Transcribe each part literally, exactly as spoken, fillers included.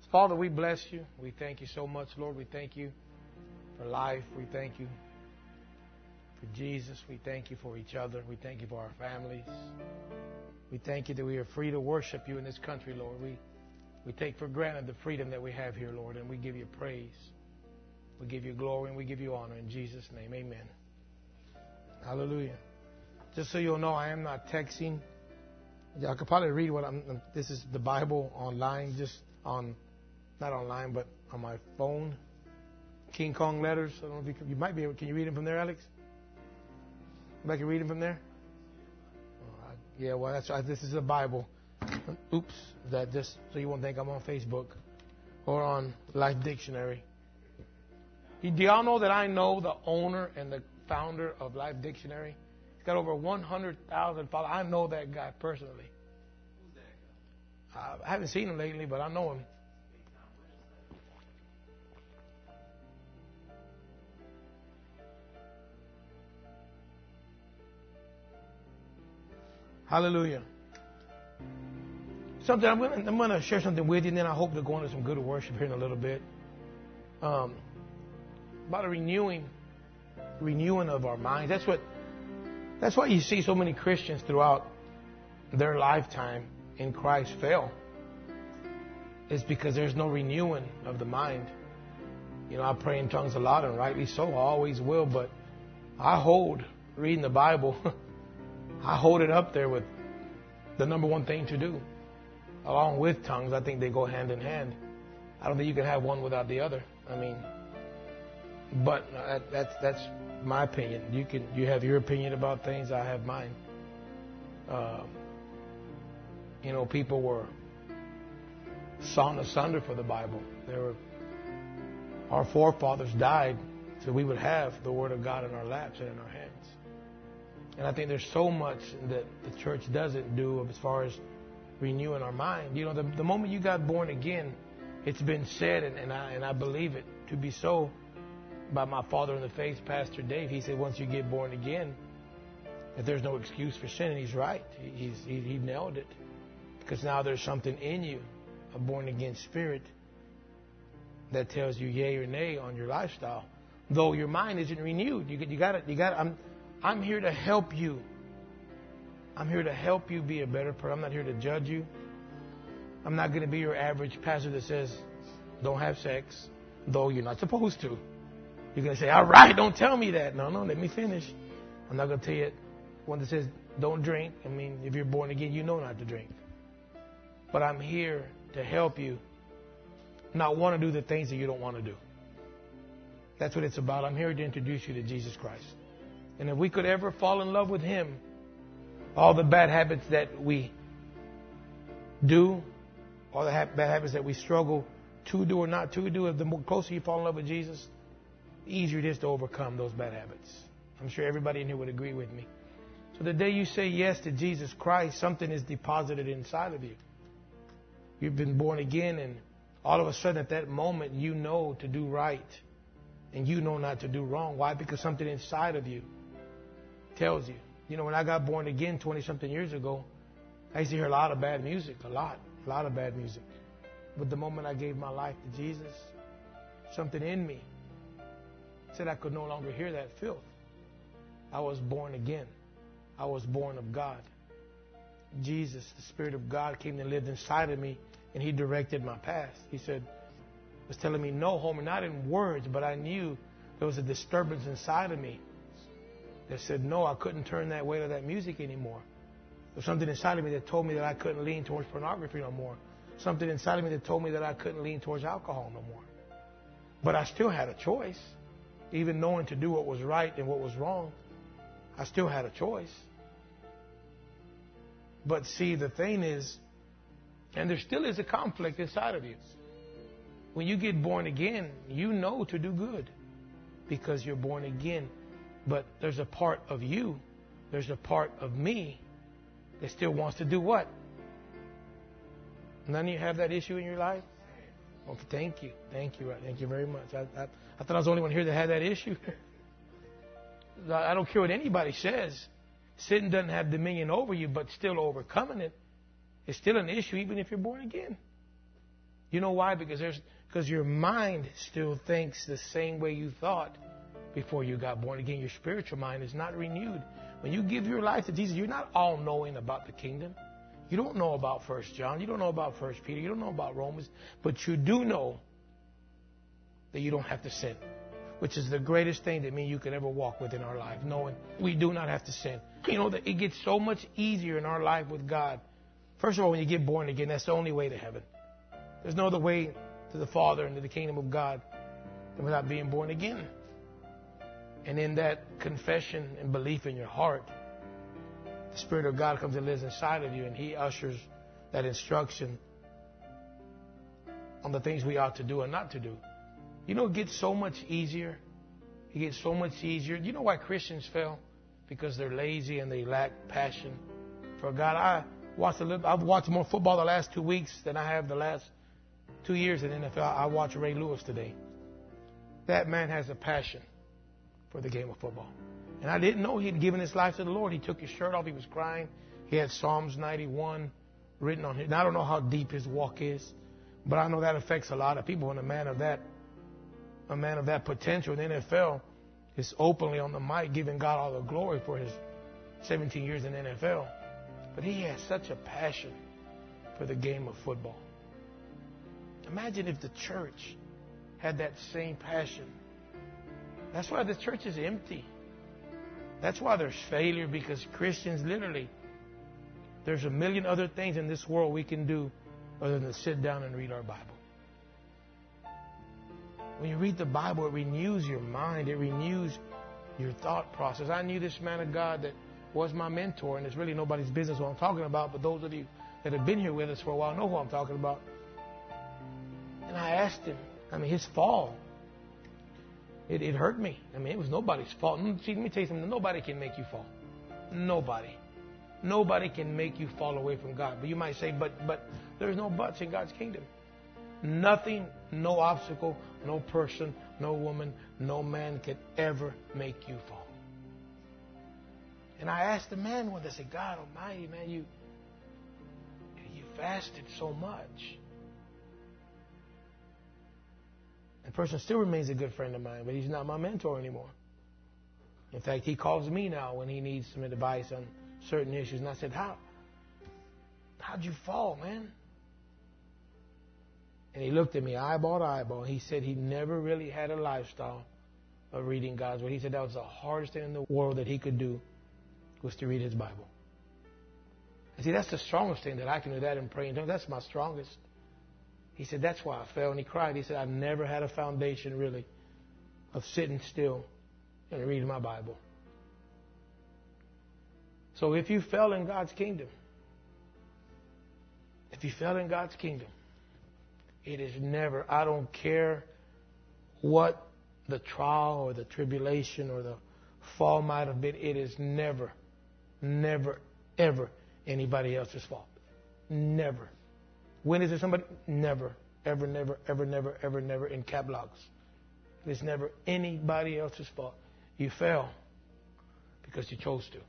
Father, we bless you. We thank you so much, Lord. We thank you for life. We thank you for Jesus. We thank you for each other. We thank you for our families. We thank you that we are free to worship you in this country, Lord. We we take for granted the freedom that we have here, Lord, and we give you praise. We give you glory and we give you honor in Jesus' name. Amen. Hallelujah. Just so you'll know, I am not texting. I could probably read what I'm. This is the Bible online, just on, not online, but on my phone. King Kong letters. I don't know if you, can, you might be able. Can you read them from there, Alex? I can read them from there. Oh, I, yeah, well, that's right. This is the Bible. Oops, that just so you won't think I'm on Facebook or on Life Dictionary. Do y'all know that I know the owner and the founder of Life Dictionary? He's got over one hundred thousand followers. I know that guy personally. Who's that guy? I haven't seen him lately, but I know him. Hallelujah. Something I'm going I'm going to share something with you, and then I hope to go into some good worship here in a little bit. Um, about a renewing, renewing of our minds. That's what. That's why you see so many Christians throughout their lifetime in Christ fail. It's because there's no renewing of the mind. You know, I pray in tongues a lot, and rightly so. I always will, but I hold reading the Bible. I hold it up there with the number one thing to do. Along with tongues, I think they go hand in hand. I don't think you can have one without the other. I mean, but that, that's that's my opinion. You can you have your opinion about things. I have mine. Uh, you know, people were sawn asunder for the Bible. There were our forefathers died so we would have the Word of God in our laps and in our hands. And I think there's so much that the church doesn't do as far as renewing our mind. You know, the, the moment you got born again, it's been said, and, and I and I believe it to be so, by my father in the faith, Pastor Dave. He said once you get born again, that there's no excuse for sin, and he's right. He's, he, he nailed it. Because now there's something in you, a born-again spirit, that tells you yay or nay on your lifestyle. Though your mind isn't renewed. You, you got it. You got. I'm, I'm here to help you. I'm here to help you be a better person. I'm not here to judge you. I'm not going to be your average pastor that says, don't have sex, though you're not supposed to. You're going to say, all right, don't tell me that. No, no, let me finish. I'm not going to tell you one that says, don't drink. I mean, if you're born again, you know not to drink. But I'm here to help you not want to do the things that you don't want to do. That's what it's about. I'm here to introduce you to Jesus Christ. And if we could ever fall in love with Him, all the bad habits that we do, all the ha- bad habits that we struggle to do or not to do, if the more closer you fall in love with Jesus, the easier it is to overcome those bad habits. I'm sure everybody in here would agree with me. So the day you say yes to Jesus Christ, something is deposited inside of you. You've been born again, and all of a sudden at that moment you know to do right and you know not to do wrong. Why? Because something inside of you tells you. You know, when I got born again twenty-something years ago, I used to hear a lot of bad music, a lot, a lot of bad music. But the moment I gave my life to Jesus, something in me said I could no longer hear that filth. I was born again. I was born of God. Jesus, the Spirit of God, came and lived inside of me, and He directed my path. He said, was telling me, no, Homer, not in words, but I knew there was a disturbance inside of me that said, no, I couldn't turn that way to that music anymore. There was something inside of me that told me that I couldn't lean towards pornography no more. Something inside of me that told me that I couldn't lean towards alcohol no more. But I still had a choice. Even knowing to do what was right and what was wrong, I still had a choice. But see, the thing is, and there still is a conflict inside of you. When you get born again, you know to do good because you're born again. But there's a part of you, there's a part of me that still wants to do what? None of you have that issue in your life? Okay, thank you. Thank you. Thank you very much. I, I, I thought I was the only one here that had that issue. I don't care what anybody says. Sin doesn't have dominion over you, but still overcoming it is still an issue even if you're born again. You know why? Because there's because your mind still thinks the same way you thought before you got born again. Your spiritual mind is not renewed. When you give your life to Jesus, you're not all-knowing about the kingdom. You don't know about First John. You don't know about First Peter. You don't know about Romans. But you do know that you don't have to sin, which is the greatest thing that me and you could ever walk with in our life, knowing we do not have to sin. You know that it gets so much easier in our life with God. First of all, when you get born again, that's the only way to heaven. There's no other way to the Father and to the kingdom of God than without being born again. And in that confession and belief in your heart, the Spirit of God comes and lives inside of you, and He ushers that instruction on the things we ought to do and not to do. You know, it gets so much easier. It gets so much easier. You know why Christians fail? Because they're lazy and they lack passion for God. I watched a little, I've watched more football the last two weeks than I have the last two years in the N F L. I watched Ray Lewis today. That man has a passion for the game of football. And I didn't know he'd given his life to the Lord. He took his shirt off. He was crying. He had Psalms ninety-one written on him. And I don't know how deep his walk is, but I know that affects a lot of people. And a man of that, a man of that potential in the N F L is openly on the mic giving God all the glory for his seventeen years in the N F L. But he has such a passion for the game of football. Imagine if the church had that same passion. That's why the church is empty. That's why there's failure, because Christians literally, there's a million other things in this world we can do other than to sit down and read our Bible. When you read the Bible, it renews your mind. It renews your thought process. I knew this man of God that was my mentor, and it's really nobody's business what I'm talking about, but those of you that have been here with us for a while know who I'm talking about. And I asked him, I mean, his fall, it, it hurt me. I mean, it was nobody's fault. See, let me tell you something. Nobody can make you fall. Nobody. Nobody can make you fall away from God. But you might say, but but there's no buts in God's kingdom. Nothing, no obstacle, no person, no woman, no man can ever make you fall. And I asked the man one day, I said, God Almighty, man, you, you fasted so much. The person still remains a good friend of mine, but he's not my mentor anymore. In fact, he calls me now when he needs some advice on certain issues. And I said, how? How'd you fall, man? And he looked at me eyeball to eyeball. He said he never really had a lifestyle of reading God's Word. He said that was the hardest thing in the world that he could do, was to read his Bible. And see, that's the strongest thing that I can do, that and pray. That's my strongest. He said, that's why I fell. And he cried. He said, I've never had a foundation, really, of sitting still and reading my Bible. So if you fell in God's kingdom, if you fell in God's kingdom, it is never, I don't care what the trial or the tribulation or the fall might have been, it is never, never, ever anybody else's fault. Never. When is it somebody? Never, ever, never, ever, never, ever, never in cap locks. It's never anybody else's fault. You fell because you chose to.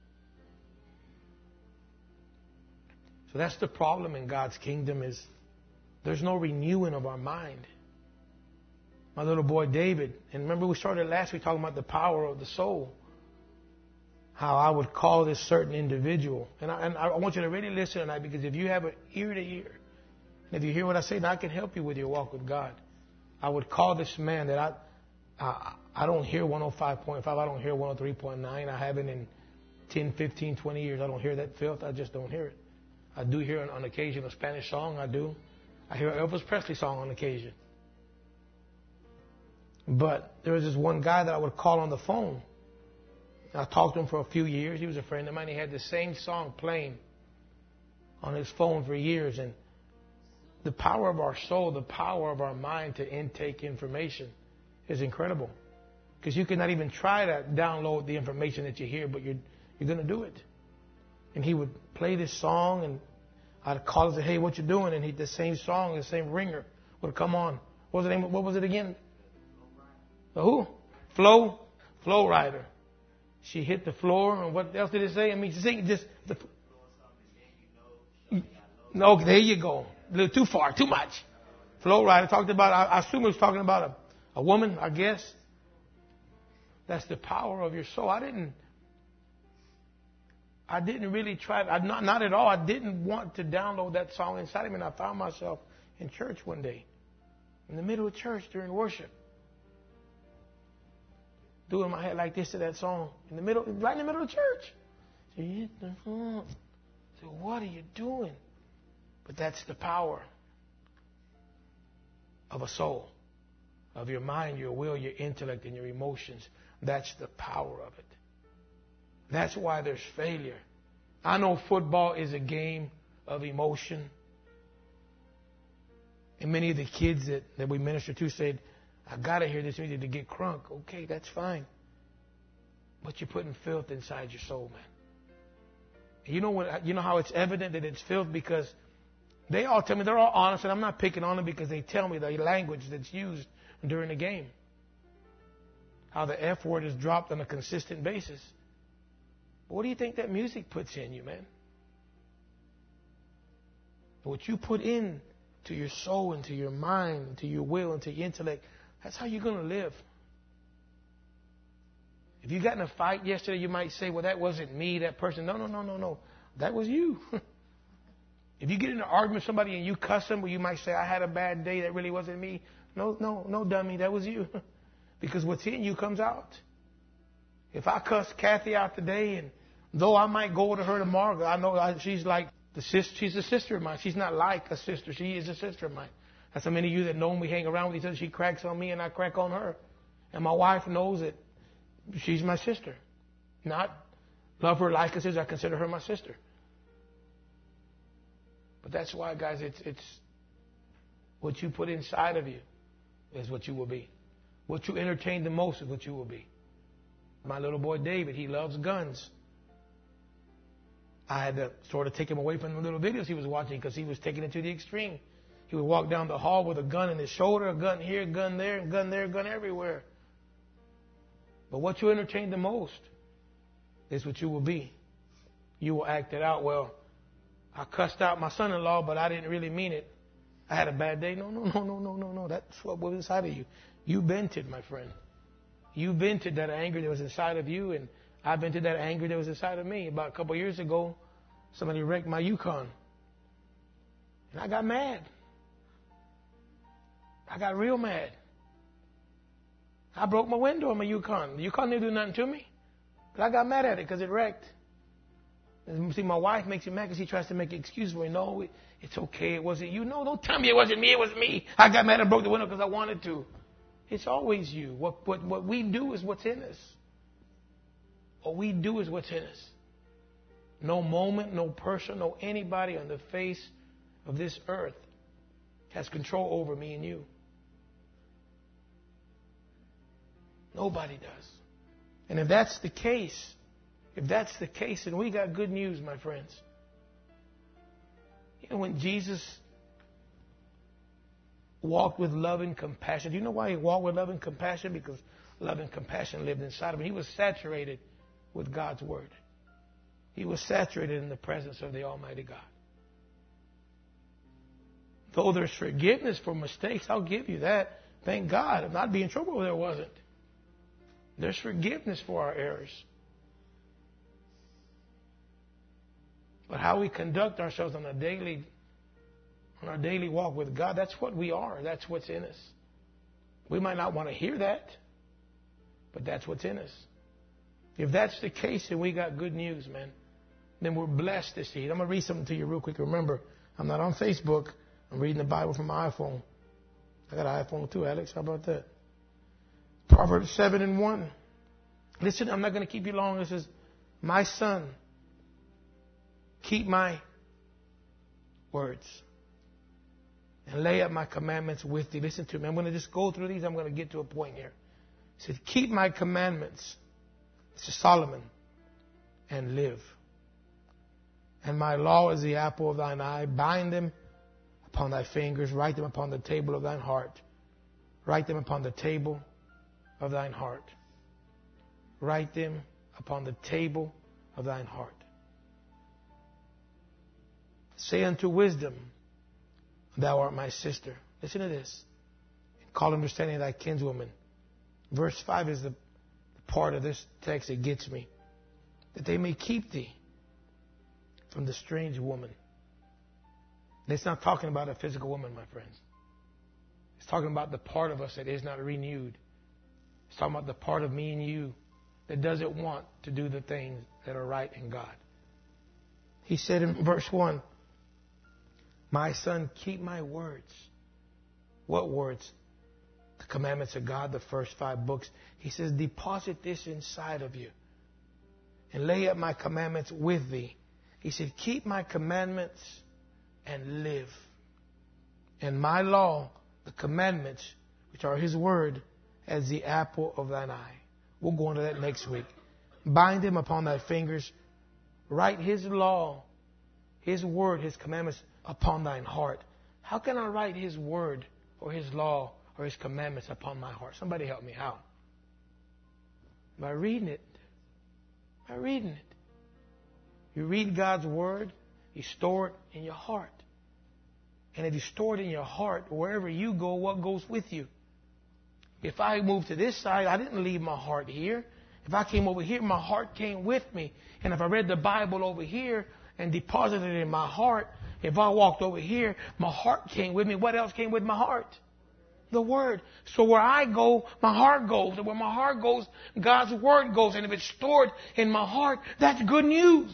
So that's the problem in God's kingdom, is there's no renewing of our mind. My little boy David, and remember we started last week talking about the power of the soul. How I would call this certain individual. And I, and I want you to really listen tonight, because if you have an ear to ear, and if you hear what I say, then I can help you with your walk with God. I would call this man that I I, I don't hear one oh five point five. I don't hear one oh three point nine. I haven't in ten, fifteen, twenty years. I don't hear that filth. I just don't hear it. I do hear on occasion a Spanish song. I do. I hear an Elvis Presley song on occasion. But there was this one guy that I would call on the phone. I talked to him for a few years. He was a friend of mine. He had the same song playing on his phone for years. And the power of our soul, the power of our mind to intake information is incredible. Because you cannot even try to download the information that you hear, but you're, you're going to do it. And he would play this song, and I'd call and say, hey, what you doing? And he, the same song, the same ringer would come on. What was the name? What was it again? The who? Flow? Flow Rider. She hit the floor, and what else did it say? I mean, sing just the. No, there you go. A little too far, too much. Flow rider talked about, I, I assume he was talking about a, a woman, I guess. That's the power of your soul. I didn't, I didn't really try, I, not, not at all. I didn't want to download that song inside of me. And I found myself in church one day, in the middle of church during worship, doing my head like this to that song, in the middle, right in the middle of church. So what are you doing? But that's the power of a soul, of your mind, your will, your intellect, and your emotions. That's the power of it. That's why there's failure. I know football is a game of emotion. And many of the kids that, that we minister to said, I got to hear this music to get crunk. Okay, that's fine. But you're putting filth inside your soul, man. You know what? You know how it's evident that it's filth? Because they all tell me, they're all honest, and I'm not picking on them because they tell me the language that's used during the game. How the F word is dropped on a consistent basis. But what do you think that music puts in you, man? What you put in to your soul, into your mind, into your will, into your intellect, that's how you're going to live. If you got in a fight yesterday, you might say, well, that wasn't me, that person. No, no, no, no, no. That was you. If you get in an argument with somebody and you cuss them, well, you might say, I had a bad day, that really wasn't me. No, no, no, dummy, that was you. Because what's in you comes out. If I cuss Kathy out today, and though I might go to her tomorrow, I know I, she's like the sister, she's a sister of mine. She's not like a sister. She is a sister of mine. That's how many of you that know when we hang around with each other, she cracks on me and I crack on her. And my wife knows that she's my sister. Not love her like a sister. I consider her my sister. But that's why, guys, it's, it's what you put inside of you is what you will be. What you entertain the most is what you will be. My little boy David, he loves guns. I had to sort of take him away from the little videos he was watching because he was taking it to the extreme. He would walk down the hall with a gun in his shoulder, a gun here, a gun there, a gun there, a gun everywhere. But what you entertain the most is what you will be. You will act it out. Well, I cussed out my son-in-law, but I didn't really mean it. I had a bad day. No, no, no, no, no, no, no. That's what was inside of you. You vented, my friend. You vented that anger that was inside of you, and I vented that anger that was inside of me. About a couple of years ago, somebody wrecked my Yukon. And I got mad. I got real mad. I broke my window on my Yukon. The Yukon didn't do nothing to me. But I got mad at it because it wrecked. And see, my wife makes me mad because she tries to make an excuse for me. No, it, it's okay. It wasn't you. No, don't tell me it wasn't me. It was me. I got mad and broke the window because I wanted to. It's always you. What, what, what we do is what's in us. What we do is what's in us. No moment, no person, no anybody on the face of this earth has control over me and you. Nobody does. And if that's the case, if that's the case, then we got good news, my friends. You know, when Jesus walked with love and compassion, do you know why he walked with love and compassion? Because love and compassion lived inside of him. He was saturated with God's Word. He was saturated in the presence of the Almighty God. Though there's forgiveness for mistakes, I'll give you that. Thank God. I'd not be in trouble if there wasn't. There's forgiveness for our errors. But how we conduct ourselves on a daily, on our daily walk with God, that's what we are. That's what's in us. We might not want to hear that, but that's what's in us. If that's the case, then we got good news, man. Then we're blessed to see it. I'm going to read something to you real quick. Remember, I'm not on Facebook. I'm reading the Bible from my iPhone. I got an iPhone too, Alex. How about that? Proverbs seven and one. Listen, I'm not going to keep you long. It says, my son, keep my words and lay up my commandments with thee. Listen to me. I'm going to just go through these. I'm going to get to a point here. He said, keep my commandments. This is Solomon. And live. And my law is the apple of thine eye. Bind them upon thy fingers. Write them upon the table of thine heart. Write them upon the table of thine heart. Write them upon the table of thine heart. Say unto wisdom, thou art my sister. Listen to this. Call understanding thy kinswoman. Verse five is the, the part of this text that gets me. That they may keep thee from the strange woman. And it's not talking about a physical woman, my friends. It's talking about the part of us that is not renewed. It's talking about the part of me and you that doesn't want to do the things that are right in God. He said in verse one, my son, keep my words. What words? The commandments of God, the first five books. He says, deposit this inside of you and lay up my commandments with thee. He said, keep my commandments and live. And my law, the commandments, which are his word, as the apple of thine eye. We'll go into that next week. Bind them upon thy fingers. Write his law, his word, his commandments upon thine heart. How can I write his word or his law or his commandments upon my heart? Somebody help me. How? By reading it. By reading it. You read God's word, you store it in your heart. And if you store it in your heart, wherever you go, what goes with you? If I moved to this side, I didn't leave my heart here. If I came over here, my heart came with me. And if I read the Bible over here and deposited it in my heart, if I walked over here, my heart came with me. What else came with my heart? The Word. So where I go, my heart goes. And where my heart goes, God's Word goes. And if it's stored in my heart, that's good news.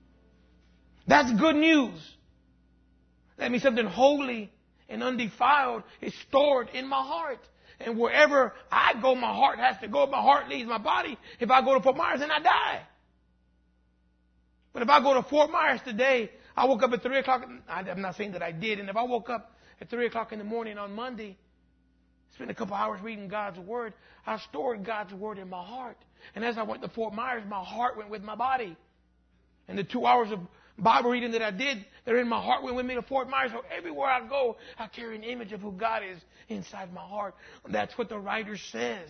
That's good news. That means something holy and undefiled is stored in my heart. And wherever I go, my heart has to go. If my heart leaves my body, if I go to Fort Myers, then I die. But if I go to Fort Myers today, I woke up at three o'clock. I'm not saying that I did. And if I woke up at three o'clock in the morning on Monday, spent a couple hours reading God's Word, I stored God's Word in my heart. And as I went to Fort Myers, my heart went with my body. And the two hours of Bible reading that I did, they're in my heart, went with me to Fort Myers. So everywhere I go, I carry an image of who God is inside my heart. That's what the writer says.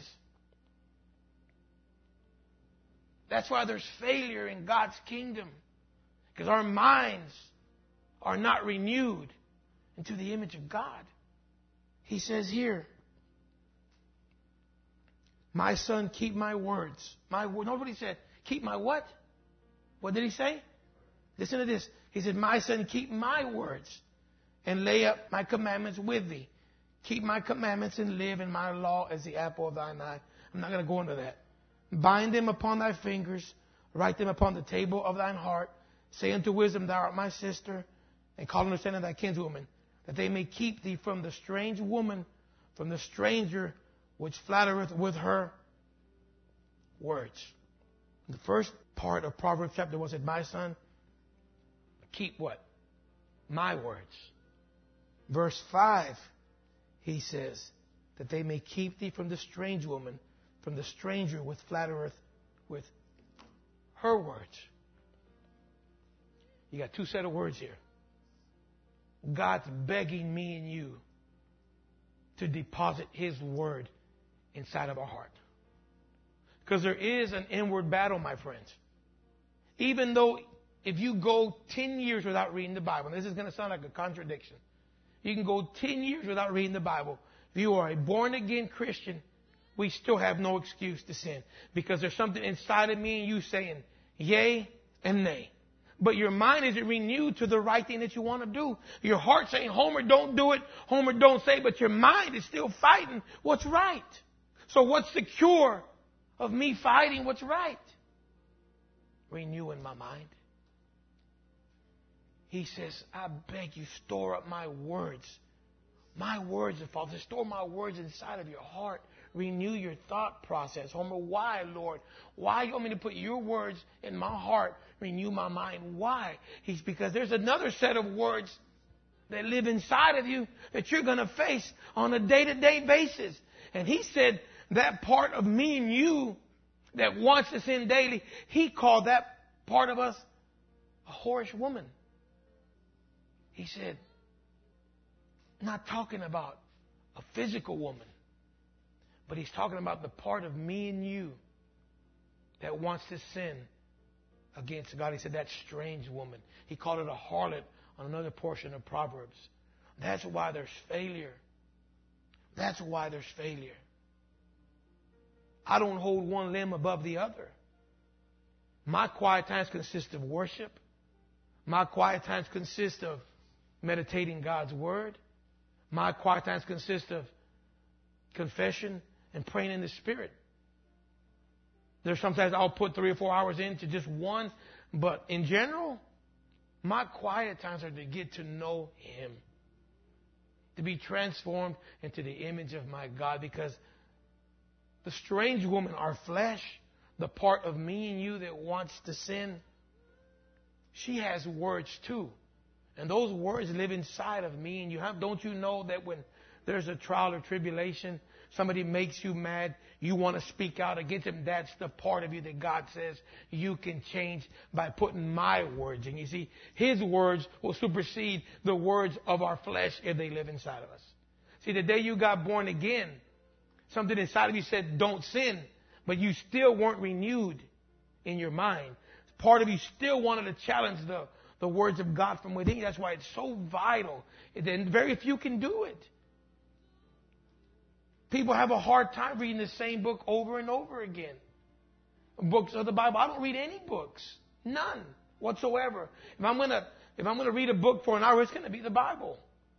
That's why there's failure in God's kingdom. Because our minds are not renewed into the image of God. He says here, my son, keep my words. My word. Notice what he said. Keep my what? What did he say? Listen to this. He said, my son, keep my words and lay up my commandments with thee. Keep my commandments and live in my law as the apple of thine eye. I'm not going to go into that. Bind them upon thy fingers. Write them upon the table of thine heart. Say unto wisdom, thou art my sister. And call understanding thy kinswoman. That they may keep thee from the strange woman, from the stranger which flattereth with her words. The first part of Proverbs chapter one said, my son, keep what? My words. Verse five, he says, that they may keep thee from the strange woman, from the stranger which flattereth with her words. You got two set of words here. God's begging me and you to deposit his word inside of our heart. Because there is an inward battle, my friends. Even though if you go ten years without reading the Bible, and this is going to sound like a contradiction. You can go ten years without reading the Bible. If you are a born-again Christian, we still have no excuse to sin. Because there's something inside of me and you saying yay and nay. But your mind isn't renewed to the right thing that you want to do. Your heart saying, Homer, don't do it. Homer, don't say. But your mind is still fighting what's right. So what's the cure of me fighting what's right? Renewing my mind. He says, I beg you, store up my words. My words, Father. Store my words inside of your heart. Renew your thought process. Homer, why, Lord? Why you want me to put your words in my heart? Renew my mind. Why? He's because there's another set of words that live inside of you that you're going to face on a day-to-day basis. And he said that part of me and you that wants to sin daily, he called that part of us a whorish woman. He said, not talking about a physical woman, but he's talking about the part of me and you that wants to sin against God. He said, that strange woman. He called it a harlot on another portion of Proverbs. That's why there's failure That's why there's failure. I don't hold one limb above the other. My quiet times consist of worship. My quiet times consist of meditating God's Word. My quiet times consist of confession and praying in the Spirit. There's sometimes I'll put three or four hours into just one, but in general, my quiet times are to get to know Him, to be transformed into the image of my God, because the strange woman, our flesh, the part of me and you that wants to sin, she has words too. And those words live inside of me and you. Have, don't you know that when there's a trial or tribulation, somebody makes you mad, you want to speak out against them? That's the part of you that God says you can change by putting my words in. You see, His words will supersede the words of our flesh if they live inside of us. See, the day you got born again, something inside of you said, don't sin, but you still weren't renewed in your mind. Part of you still wanted to challenge the, the words of God from within you. That's why it's so vital. And very few can do it. People have a hard time reading the same book over and over again. Books of the Bible. I don't read any books. None whatsoever. If I'm gonna, if I'm gonna read a book for an hour, it's gonna be the Bible.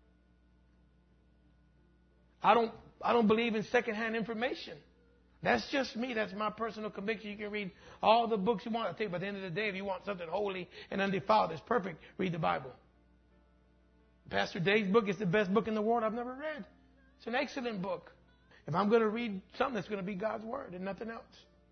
I don't, I don't believe in secondhand information. That's just me. That's my personal conviction. You can read all the books you want. I think by the end of the day, if you want something holy and undefiled that's perfect, read the Bible. Pastor Dave's book is the best book in the world I've never read. It's an excellent book. If I'm going to read something, it's going to be God's Word and nothing else.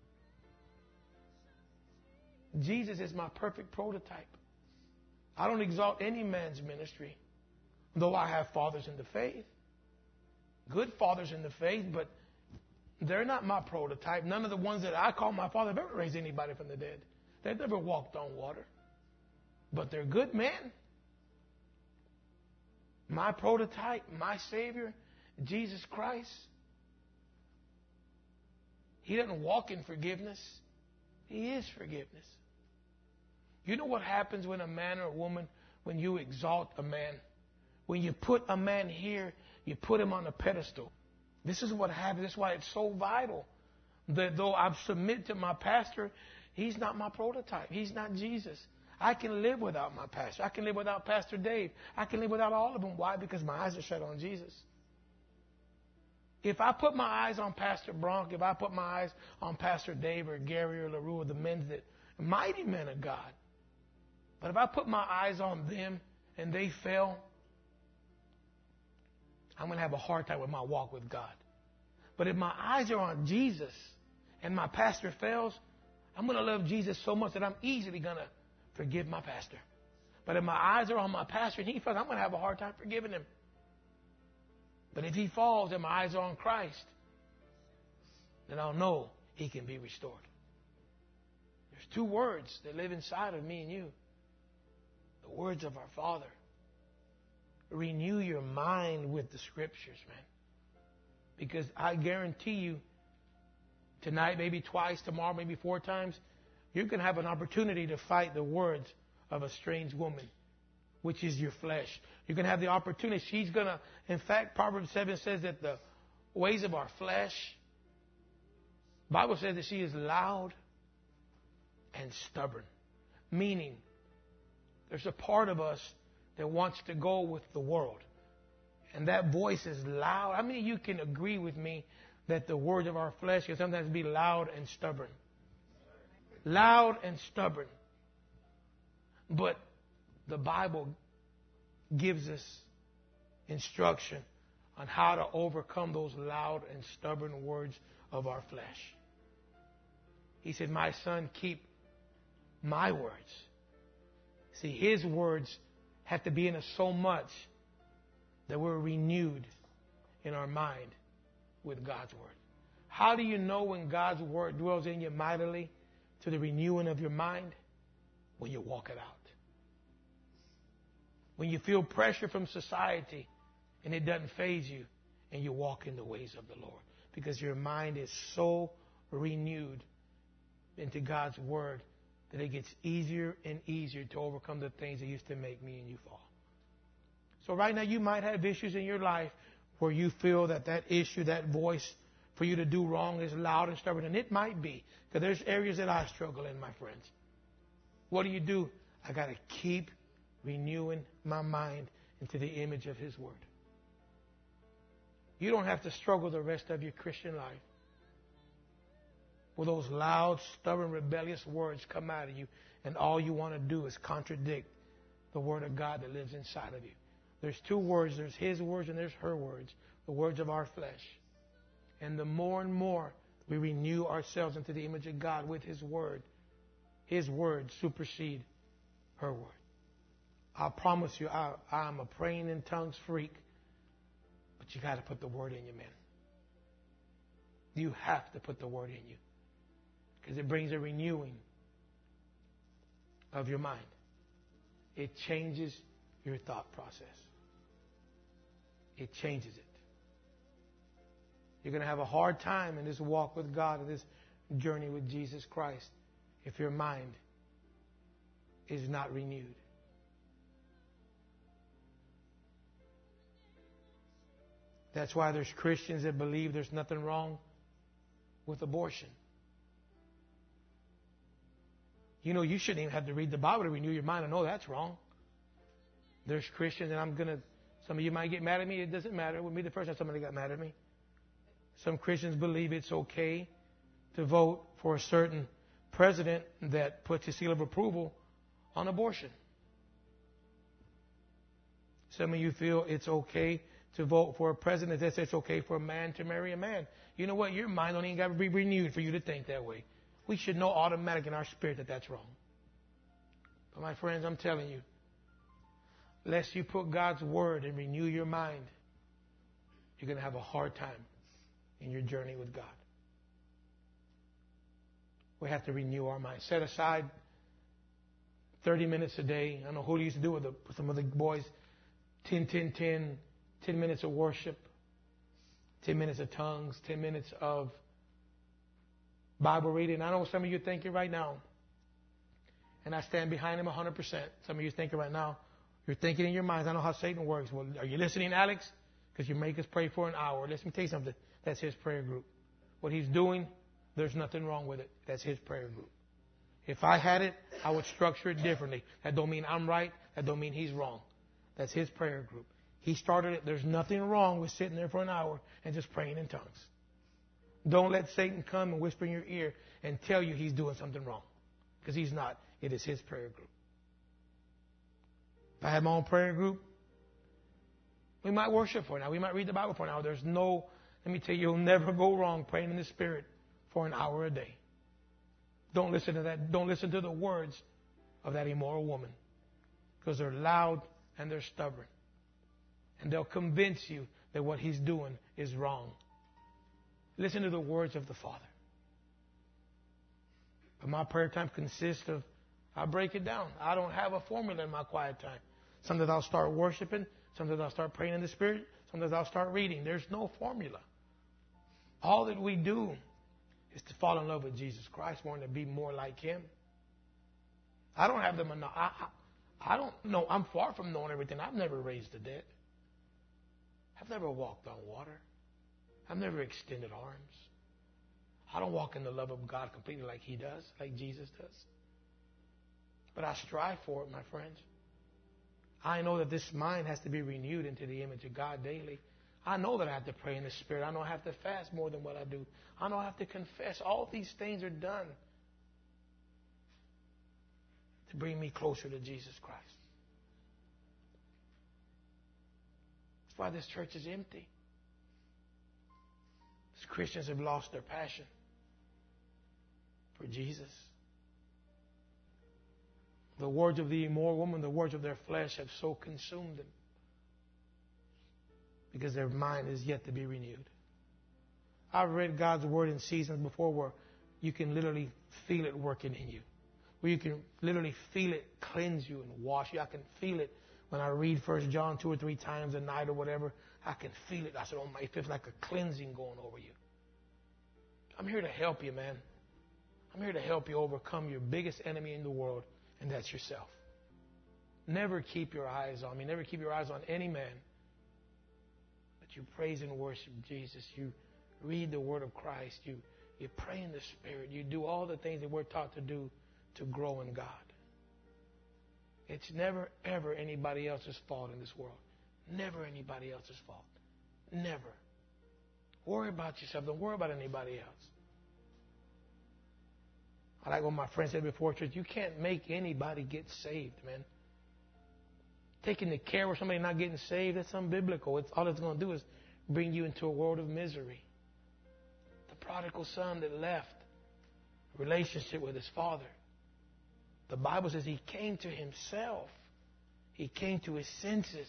Jesus is my perfect prototype. I don't exalt any man's ministry, though I have fathers in the faith. Good fathers in the faith, but they're not my prototype. None of the ones that I call my father have ever raised anybody from the dead. They've never walked on water. But they're good men. My prototype, my Savior, Jesus Christ. He doesn't walk in forgiveness. He is forgiveness. You know what happens when a man or a woman, when you exalt a man? When you put a man here, you put him on a pedestal. This is what happens. That's why it's so vital that though I submit to my pastor, he's not my prototype. He's not Jesus. I can live without my pastor. I can live without Pastor Dave. I can live without all of them. Why? Because my eyes are set on Jesus. If I put my eyes on Pastor Bronk, if I put my eyes on Pastor Dave or Gary or LaRue or the men that, mighty men of God, but if I put my eyes on them and they fail, I'm going to have a hard time with my walk with God. But if my eyes are on Jesus and my pastor fails, I'm going to love Jesus so much that I'm easily going to forgive my pastor. But if my eyes are on my pastor and he fails, I'm going to have a hard time forgiving him. But if he falls and my eyes are on Christ, then I'll know he can be restored. There's two words that live inside of me and you. The words of our Father. Renew your mind with the Scriptures, man. Because I guarantee you, tonight, maybe twice, tomorrow, maybe four times, you're going to have an opportunity to fight the words of a strange woman, which is your flesh. You're going to have the opportunity. She's going to, in fact, Proverbs seven says that the ways of our flesh, the Bible says that she is loud and stubborn. Meaning, there's a part of us that wants to go with the world. And that voice is loud. How many of you can agree with me that the words of our flesh can sometimes be loud and stubborn? Loud and stubborn. But the Bible gives us instruction on how to overcome those loud and stubborn words of our flesh. He said, my son, keep my words. See, his words have to be in us so much that we're renewed in our mind with God's Word. How do you know when God's Word dwells in you mightily to the renewing of your mind? When you walk it out. When you feel pressure from society and it doesn't faze you and you walk in the ways of the Lord. Because your mind is so renewed into God's Word that it gets easier and easier to overcome the things that used to make me and you fall. So right now you might have issues in your life where you feel that that issue, that voice for you to do wrong is loud and stubborn. And it might be, because there's areas that I struggle in, my friends. What do you do? I got to keep renewing my mind into the image of His Word. You don't have to struggle the rest of your Christian life where those loud, stubborn, rebellious words come out of you, and all you want to do is contradict the Word of God that lives inside of you. There's two words. There's His words and there's her words, the words of our flesh. And the more and more we renew ourselves into the image of God with His Word, His words supersede her word. I promise you, I, I'm a praying in tongues freak, but you got to put the Word in you, man. You have to put the Word in you, because it brings a renewing of your mind. It changes your thought process. It changes it. You're going to have a hard time in this walk with God, in this journey with Jesus Christ, if your mind is not renewed. That's why there's Christians that believe there's nothing wrong with abortion. You know, you shouldn't even have to read the Bible to renew your mind. I know that's wrong. There's Christians, and I'm going to, some of you might get mad at me. It doesn't matter. It would be the first time somebody got mad at me. Some Christians believe it's okay to vote for a certain president that puts his seal of approval on abortion. Some of you feel it's okay to vote for a president that says it's okay for a man to marry a man. You know what? Your mind don't even got to be renewed for you to think that way. We should know automatically in our spirit that that's wrong. But my friends, I'm telling you, lest you put God's word and renew your mind, you're going to have a hard time in your journey with God. We have to renew our mind. Set aside thirty minutes a day. I know Julio used to do it with the, some of the boys. ten, ten, ten. ten minutes of worship. ten minutes of tongues. ten minutes of Bible reading. I know some of you are thinking right now, and I stand behind him one hundred percent. Some of you are thinking right now, you're thinking in your minds, I know how Satan works. Well, are you listening, Alex? Because you make us pray for an hour. Let me tell you something. That's his prayer group. What he's doing, there's nothing wrong with it. That's his prayer group. If I had it, I would structure it differently. That don't mean I'm right. That don't mean he's wrong. That's his prayer group. He started it. There's nothing wrong with sitting there for an hour and just praying in tongues. Don't let Satan come and whisper in your ear and tell you he's doing something wrong. Because he's not. It is his prayer group. If I had my own prayer group, we might worship for an hour. We might read the Bible for an hour. There's no, let me tell you, you'll never go wrong praying in the Spirit for an hour a day. Don't listen to that. Don't listen to the words of that immoral woman, because they're loud and they're stubborn. And they'll convince you that what he's doing is wrong. Listen to the words of the Father. But my prayer time consists of, I break it down. I don't have a formula in my quiet time. Sometimes I'll start worshiping. Sometimes I'll start praying in the Spirit. Sometimes I'll start reading. There's no formula. All that we do is to fall in love with Jesus Christ, wanting to be more like Him. I don't have them enough. I, I, I don't know. I'm far from knowing everything. I've never raised the dead. I've never walked on water. I've never extended arms. I don't walk in the love of God completely like He does, like Jesus does. But I strive for it, my friends. I know that this mind has to be renewed into the image of God daily. I know that I have to pray in the Spirit. I know I have to fast more than what I do. I know I have to confess. All these things are done to bring me closer to Jesus Christ. That's why this church is empty. These Christians have lost their passion for Jesus. The words of the immoral woman, the words of their flesh have so consumed them, because their mind is yet to be renewed. I've read God's word in seasons before where you can literally feel it working in you, where you can literally feel it cleanse you and wash you. I can feel it when I read First John two or three times a night or whatever. I can feel it. I said, oh my, it feels like a cleansing going over you. I'm here to help you, man. I'm here to help you overcome your biggest enemy in the world, and that's yourself. Never keep your eyes on me. Never keep your eyes on any man. But you praise and worship Jesus. You read the Word of Christ. You, you pray in the Spirit. You do all the things that we're taught to do to grow in God. It's never, ever anybody else's fault in this world. Never anybody else's fault. Never. Worry about yourself. Don't worry about anybody else. I like what my friend said before church. You can't make anybody get saved, man. Taking the care of somebody not getting saved, that's unbiblical. It's, all it's going to do is bring you into a world of misery. The prodigal son that left relationship with his father. The Bible says he came to himself. He came to his senses.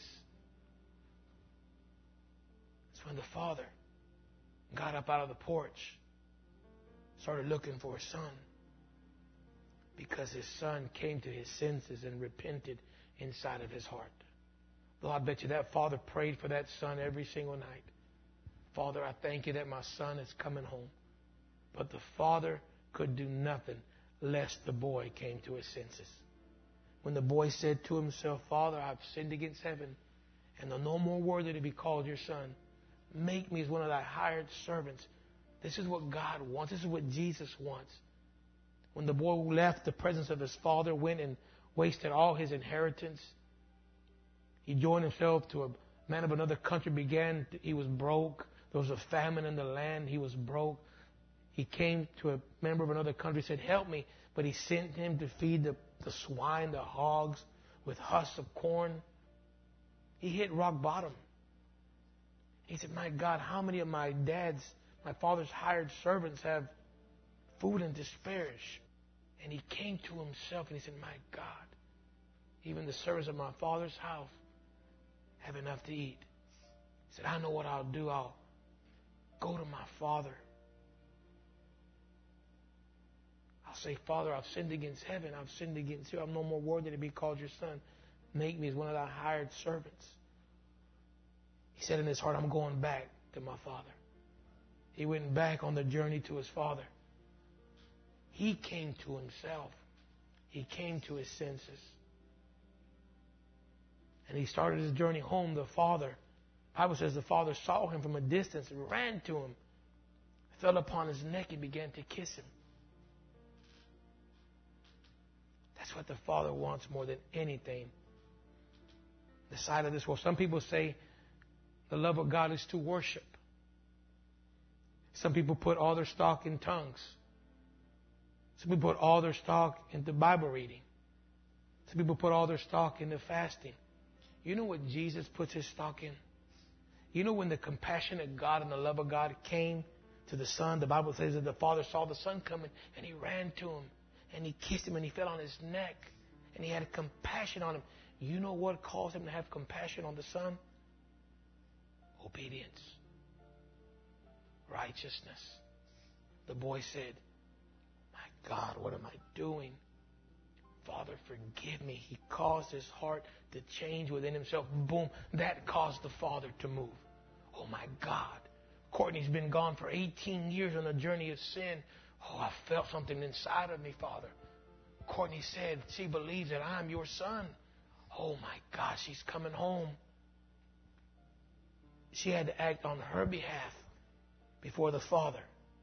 That's when the father got up out of the porch, started looking for his son. Because his son came to his senses and repented inside of his heart. Though I bet you that father prayed for that son every single night. Father, I thank you that my son is coming home. But the father could do nothing lest the boy came to his senses. When the boy said to himself, Father, I've sinned against heaven, and I'm no more worthy to be called your son. Make me as one of thy hired servants. This is what God wants. This is what Jesus wants. When the boy left the presence of his father, went and wasted all his inheritance, he joined himself to a man of another country, began, to, he was broke. There was a famine in the land. He was broke. He came to a member of another country, said, help me. But he sent him to feed the, the swine, the hogs, with husks of corn. He hit rock bottom. He said, my God, how many of my dad's, my father's hired servants have food and to spare? And he came to himself and he said, my God, even the servants of my father's house have enough to eat. He said, I know what I'll do. I'll go to my father. I'll say, Father, I've sinned against heaven. I've sinned against you. I'm no more worthy to be called your son. Make me as one of thy hired servants. He said in his heart, I'm going back to my father. He went back on the journey to his father. He came to himself. He came to his senses. And he started his journey home. The father, the Bible says the father saw him from a distance and ran to him, fell upon his neck and began to kiss him. That's what the Father wants more than anything. The side of this world. Some people say the love of God is to worship. Some people put all their stock in tongues. Some people put all their stock into Bible reading. Some people put all their stock into fasting. You know what Jesus puts his stock in? You know when the compassionate God and the love of God came to the Son, the Bible says that the Father saw the Son coming and he ran to him and he kissed him and he fell on his neck and he had compassion on him. You know what caused him to have compassion on the Son? Obedience. Righteousness. The boy said, my God, what am I doing? Father, forgive me. He caused his heart to change within himself. Boom. That caused the Father to move. Oh my God. Courtney's been gone for eighteen years on a journey of sin. Oh, I felt something inside of me, Father. Courtney said she believes that I'm your son. Oh my God, she's coming home. She had to act on her behalf before the Father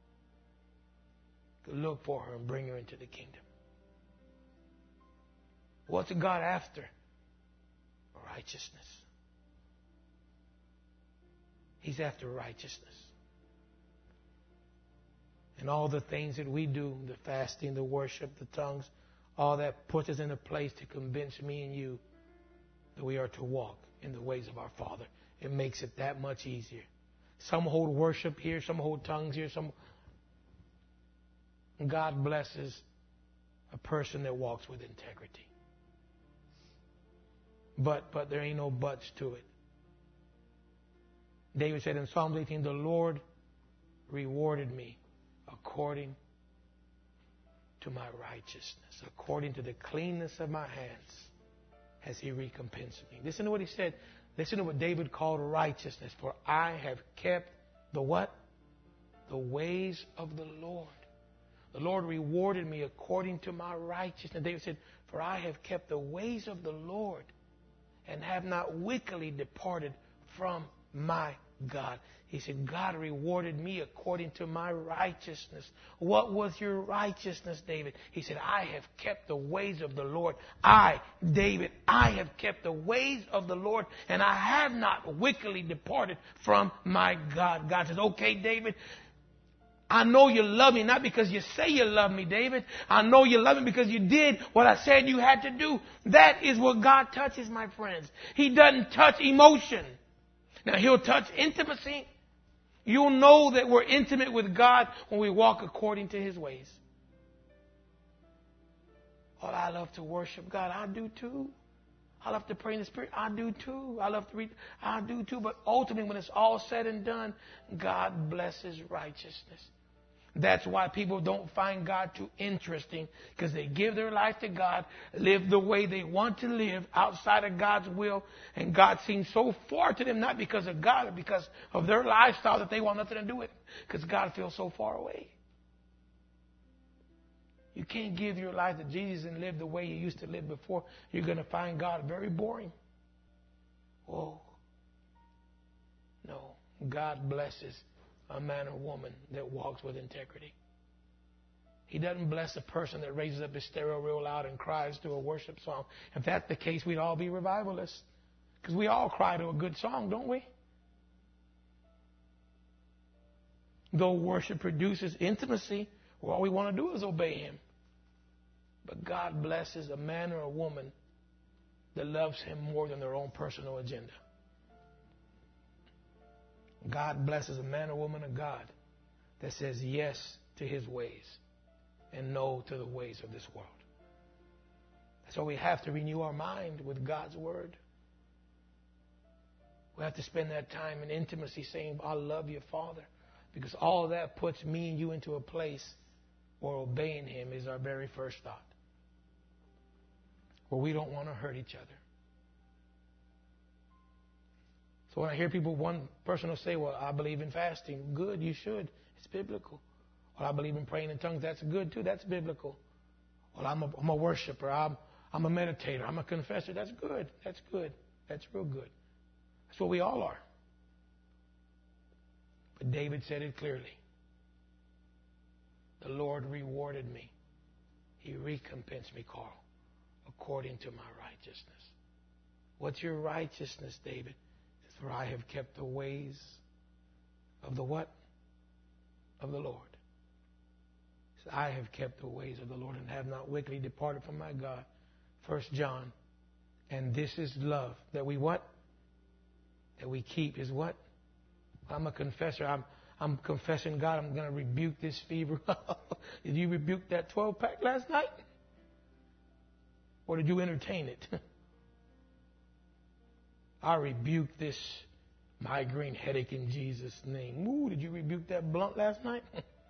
could look for her and bring her into the kingdom. What's God after? Righteousness. He's after righteousness. And all the things that we do, the fasting, the worship, the tongues, all that puts us in a place to convince me and you that we are to walk in the ways of our Father. It makes it that much easier. Some hold worship here, some hold tongues here, some. God blesses a person that walks with integrity. But but there ain't no buts to it. David said in Psalms eighteen, the Lord rewarded me according to my righteousness, according to the cleanness of my hands has he recompensed me. Listen to what he said. Listen to what David called righteousness. For I have kept the what? The ways of the Lord. The Lord rewarded me according to my righteousness. David said, for I have kept the ways of the Lord and have not wickedly departed from my God. He said, God rewarded me according to my righteousness. What was your righteousness, David? He said, I have kept the ways of the Lord. I, David, I have kept the ways of the Lord, and I have not wickedly departed from my God. God says, okay, David, I know you love me, not because you say you love me, David. I know you love me because you did what I said you had to do. That is what God touches, my friends. He doesn't touch emotion. Now, He'll touch intimacy. You'll know that we're intimate with God when we walk according to His ways. Oh, I love to worship God. I do too. I love to pray in the Spirit. I do too. I love to read. I do too. But ultimately, when it's all said and done, God blesses righteousness. That's why people don't find God too interesting, because they give their life to God, live the way they want to live outside of God's will, and God seems so far to them, not because of God, but because of their lifestyle, that they want nothing to do with it, because God feels so far away. You can't give your life to Jesus and live the way you used to live before. You're going to find God very boring. Whoa. No. God blesses a man or woman that walks with integrity. He doesn't bless a person that raises up his stereo real loud and cries to a worship song. If that's the case, we'd all be revivalists. Because we all cry to a good song, don't we? Though worship produces intimacy, well, all we want to do is obey Him. But God blesses a man or a woman that loves Him more than their own personal agenda. God blesses a man or woman of God that says yes to His ways and no to the ways of this world. That's why we have to renew our mind with God's Word. We have to spend that time in intimacy saying, I love you, Father. Because all of that puts me and you into a place where obeying Him is our very first thought. Where we don't want to hurt each other. So when I hear people, one person will say, well, I believe in fasting. Good, you should. It's biblical. Well, I believe in praying in tongues. That's good, too. That's biblical. Well, I'm a, I'm a worshiper. I'm, I'm a meditator. I'm a confessor. That's good. That's good. That's real good. That's what we all are. But David said it clearly. The Lord rewarded me. He recompensed me, Carl, according to my righteousness. What's your righteousness, David? For I have kept the ways of the what? Of the Lord. So I have kept the ways of the Lord and have not wickedly departed from my God. First John. And this is love. That we what? That we keep is what? I'm a confessor. I'm, I'm confessing God. I'm going to rebuke this fever. Did you rebuke that twelve pack last night? Or did you entertain it? I rebuke this migraine headache in Jesus' name. Ooh, did you rebuke that blunt last night?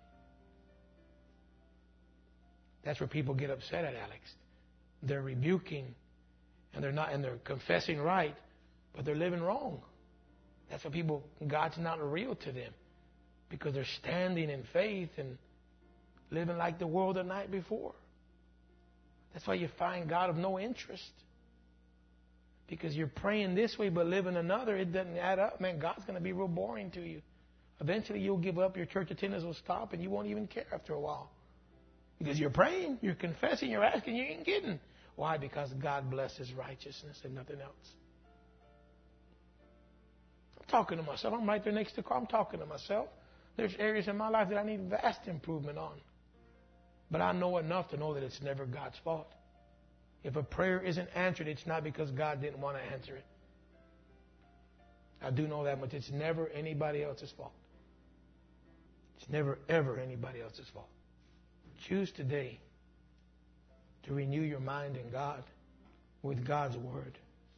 That's where people get upset at, Alex. They're rebuking, and they're not, and they're confessing right, but they're living wrong. That's why people, God's not real to them, because they're standing in faith and living like the world the night before. That's why you find God of no interest. Because you're praying this way but living another, it doesn't add up. Man, God's going to be real boring to you. Eventually you'll give up, your church attendance will stop, and you won't even care after a while. Because you're praying, you're confessing, you're asking, you ain't getting. Why? Because God blesses righteousness and nothing else. I'm talking to myself. I'm right there next to Carl. I'm talking to myself. There's areas in my life that I need vast improvement on. But I know enough to know that it's never God's fault. If a prayer isn't answered, it's not because God didn't want to answer it. I do know that much. It's never anybody else's fault. It's never, ever anybody else's fault. Choose today to renew your mind in God with God's Word.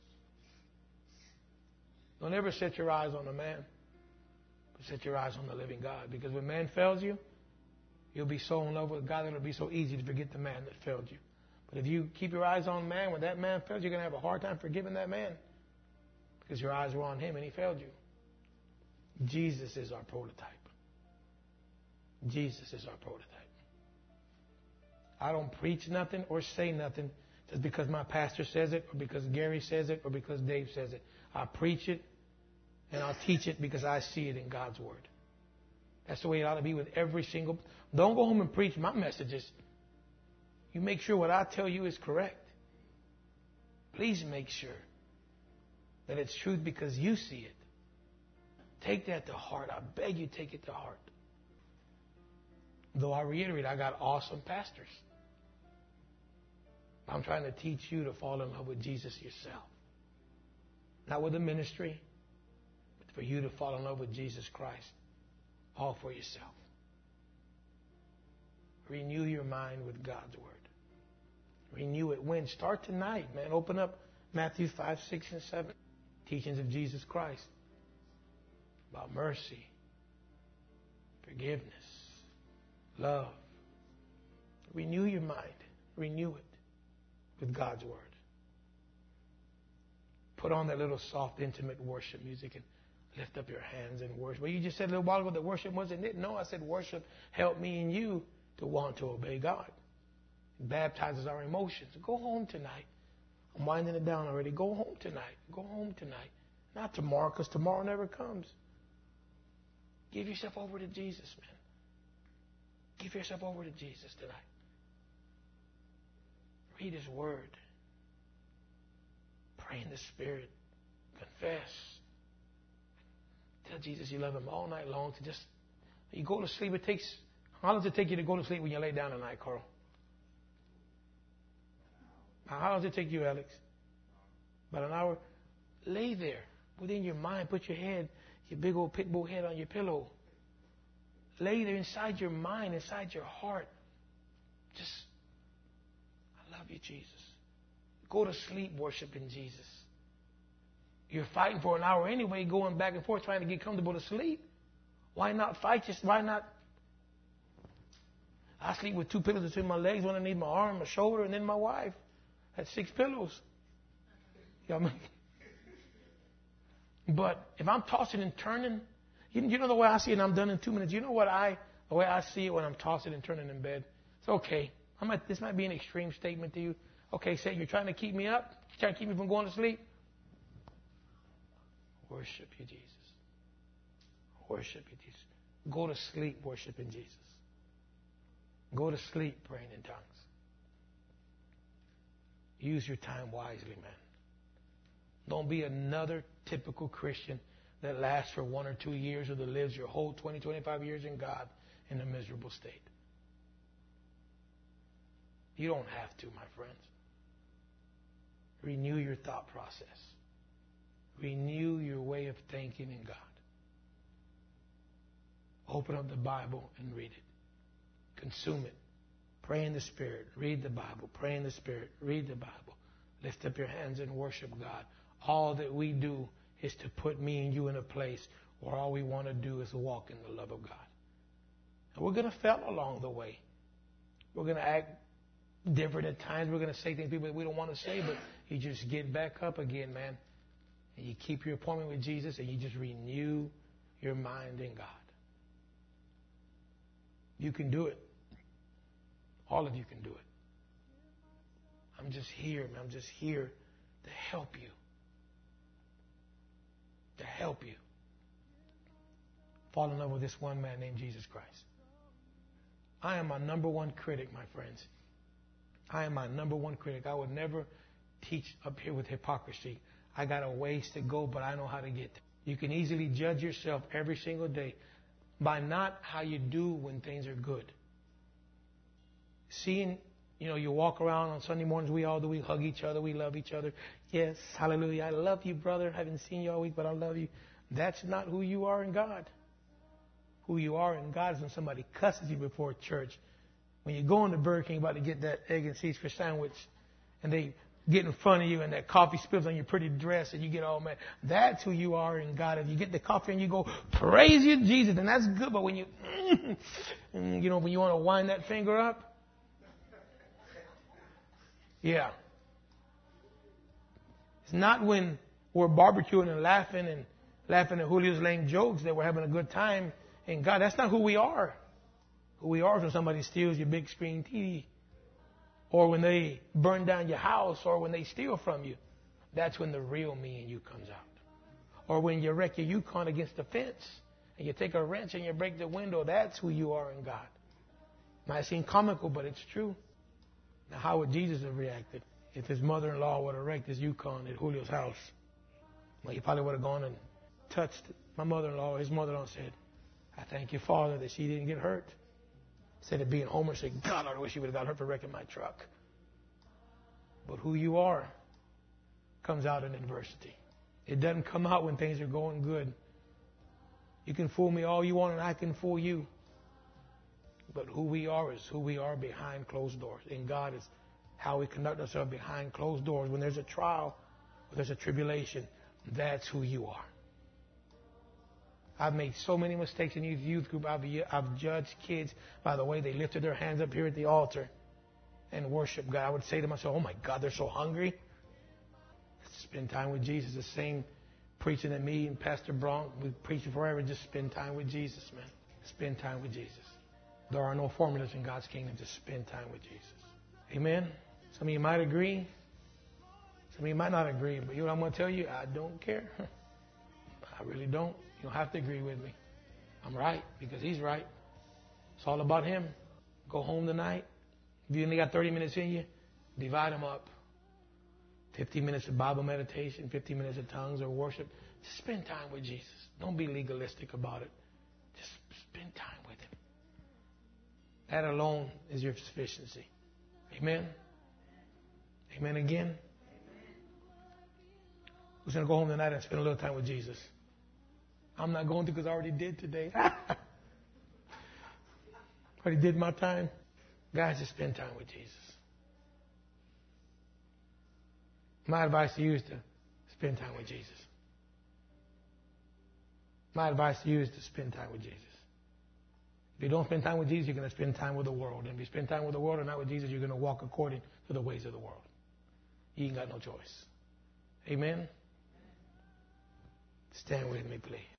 Don't ever set your eyes on a man, but set your eyes on the living God. Because when man fails you, you'll be so in love with God that it'll be so easy to forget the man that failed you. But if you keep your eyes on man, when that man fails, you're going to have a hard time forgiving that man. Because your eyes were on him and he failed you. Jesus is our prototype. Jesus is our prototype. I don't preach nothing or say nothing just because my pastor says it or because Gary says it or because Dave says it. I preach it And I'll teach it because I see it in God's Word. That's the way it ought to be with every single... Don't go home and preach my messages. You make sure what I tell you is correct. Please make sure that it's truth because you see it. Take that to heart. I beg you, take it to heart. Though I reiterate, I got awesome pastors. I'm trying to teach you to fall in love with Jesus yourself. Not with the ministry, but for you to fall in love with Jesus Christ. All for yourself. Renew your mind with God's Word. Renew it when? Start tonight, man. Open up Matthew five, six, and seven. Teachings of Jesus Christ. About mercy, forgiveness, love. Renew your mind. Renew it with God's Word. Put on that little soft, intimate worship music and lift up your hands and worship. Well, you just said a little while ago that worship wasn't it. No, I said worship helped me and you to want to obey God. It baptizes our emotions. Go home tonight. I'm winding it down already. Go home tonight. Go home tonight. Not tomorrow, because tomorrow never comes. Give yourself over to Jesus, man. Give yourself over to Jesus tonight. Read His Word. Pray in the Spirit. Confess. Tell Jesus you love Him all night long. To just, you go to sleep. It takes, how long does it take you to go to sleep when you lay down at night, Carl? How long does it take you, Alex? About an hour. Lay there within your mind. Put your head, your big old pit bull head on your pillow. Lay there inside your mind, inside your heart. Just, I love you, Jesus. Go to sleep worshiping Jesus. You're fighting for an hour anyway, going back and forth trying to get comfortable to sleep. Why not fight? Just why not? I sleep with two pillows between my legs, one underneath my arm, my shoulder, and then my wife. That's six pillows. You know what I mean? But if I'm tossing and turning, you, you know the way I see it, and I'm done in two minutes. You know what I, the way I see it when I'm tossing and turning in bed? It's okay. I might, this might be an extreme statement to you. Okay, say you're trying to keep me up? You're trying to keep me from going to sleep? Worship you, Jesus. Worship you, Jesus. Go to sleep worshiping Jesus. Go to sleep praying in tongues. Use your time wisely, man. Don't be another typical Christian that lasts for one or two years or that lives your whole twenty, twenty-five years in God in a miserable state. You don't have to, my friends. Renew your thought process. Renew your way of thinking in God. Open up the Bible and read it. Consume it. Pray in the Spirit. Read the Bible. Pray in the Spirit. Read the Bible. Lift up your hands and worship God. All that we do is to put me and you in a place where all we want to do is walk in the love of God. And we're going to fail along the way. We're going to act different at times. We're going to say things people that we don't want to say, but you just get back up again, man. And you keep your appointment with Jesus and you just renew your mind in God. You can do it. All of you can do it. I'm just here, man. I'm just here to help you. To help you. Fall in love with this one man named Jesus Christ. I am my number one critic, my friends. I am my number one critic. I would never teach up here with hypocrisy. I got a ways to go, but I know how to get there. You can easily judge yourself every single day by not how you do when things are good. Seeing, you know, you walk around on Sunday mornings, we all do, we hug each other, we love each other. Yes, hallelujah, I love you, brother. I haven't seen you all week, but I love you. That's not who you are in God. Who you are in God is when somebody cusses you before church. When you go into Burger King about to get that egg and cheese for sandwich, and they get in front of you and that coffee spills on your pretty dress and you get all mad. That's who you are in God. If you get the coffee and you go, praise you, Jesus, then that's good. But when you, you know, when you want to wind that finger up, yeah. It's not when we're barbecuing and laughing and laughing at Julio's lame jokes that we're having a good time in God. That's not who we are. Who we are is when somebody steals your big screen T V. Or when they burn down your house, or when they steal from you. That's when the real me in you comes out. Or when you wreck your Yukon against the fence and you take a wrench and you break the window, that's who you are in God. Might seem comical, but it's true. Now, how would Jesus have reacted if his mother-in-law would have wrecked his Yukon at Julio's house? Well, he probably would have gone and touched my mother-in-law. His mother-in-law said, I thank you, Father, that she didn't get hurt. Instead of being Homer, say, God, I wish she would have got hurt for wrecking my truck. But who you are comes out in adversity. It doesn't come out when things are going good. You can fool me all you want and I can fool you. But who we are is who we are behind closed doors. And God is how we conduct ourselves behind closed doors. When there's a trial, when there's a tribulation, that's who you are. I've made so many mistakes in youth, youth group. I've, I've judged kids by the way they lifted their hands up here at the altar and worship God. I would say to myself, oh my God, they're so hungry. Spend time with Jesus. The same preaching that me and Pastor Bronk, we preach forever. Just spend time with Jesus, man. Spend time with Jesus. There are no formulas in God's kingdom. Just spend time with Jesus. Amen. Some of you might agree. Some of you might not agree. But you know what I'm going to tell you? I don't care. I really don't. You don't have to agree with me. I'm right because he's right. It's all about him. Go home tonight. If you only got thirty minutes in you, divide them up. fifty minutes of Bible meditation, fifty minutes of tongues or worship. Just spend time with Jesus. Don't be legalistic about it. Just spend time with him. That alone is your sufficiency. Amen? Amen again? Who's going to go home tonight and spend a little time with Jesus? I'm not going to because I already did today. Already did my time. Guys, just spend time with Jesus. My advice to you is to spend time with Jesus. My advice to you is to spend time with Jesus. If you don't spend time with Jesus, you're going to spend time with the world. And if you spend time with the world and not with Jesus, you're going to walk according to the ways of the world. You ain't got no choice. Amen? Stand with me, please.